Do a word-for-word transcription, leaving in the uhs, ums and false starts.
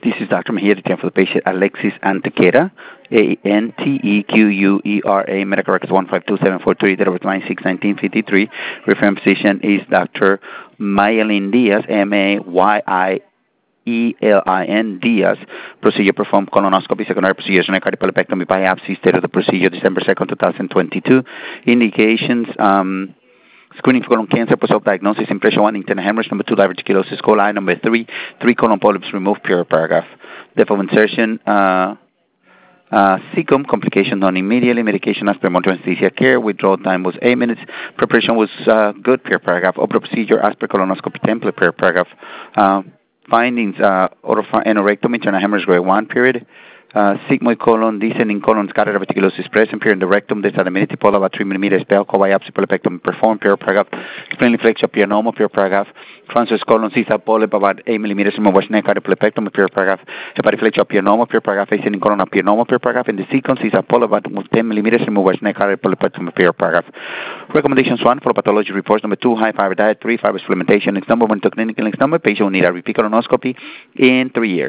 This is Doctor Mejia, the for the patient Alexis Antequera, A N T E Q U E R A, medical records one five two seven four three, date of birth nine six nineteen fifty-three. Referring physician is Doctor Mayalin Diaz, M A Y I E L I N Diaz. Procedure performed colonoscopy, secondary procedures, cardiopulmonectomy biopsy. State of the procedure December second, twenty twenty-two. Indications, um, screening for colon cancer, post-op diagnosis, impression one, internal hemorrhage, number two, diverticulosis coli, number three, three colon polyps removed, pure paragraph. Depth of insertion, uh, uh, cecum, complication done immediately, medication as per monitoring anesthesia care, withdrawal time was eight minutes, preparation was uh, good, pure paragraph. Open procedure as per colonoscopy template, pure paragraph. Uh, findings, uh, oropharectomy, internal hemorrhage grade one, period. Uh, sigmoid colon, descending colon, scattered reticulosis present, period in the rectum, there's an amenity poll about three millimeters, spell, co-biopsy, polypectomy performed, pure paragraph. Explain flexure, pianoma, pure paragraph. Transverse colon, cystic polyp, about eight millimeters, remove wash neck, polypectomy, pure paragraph. Hepatic flexure, pianoma, pure paragraph. Ascending colon, pianoma, pure paragraph. In the sequence, cystic polyp, about ten millimeters, remove wash neck, polypectomy, pure paragraph. Recommendations one, for pathology reports. Number two, high fiber diet. Three, fiber supplementation. Next number one, to clinical. Next number, patient will need a repeat colonoscopy in three years.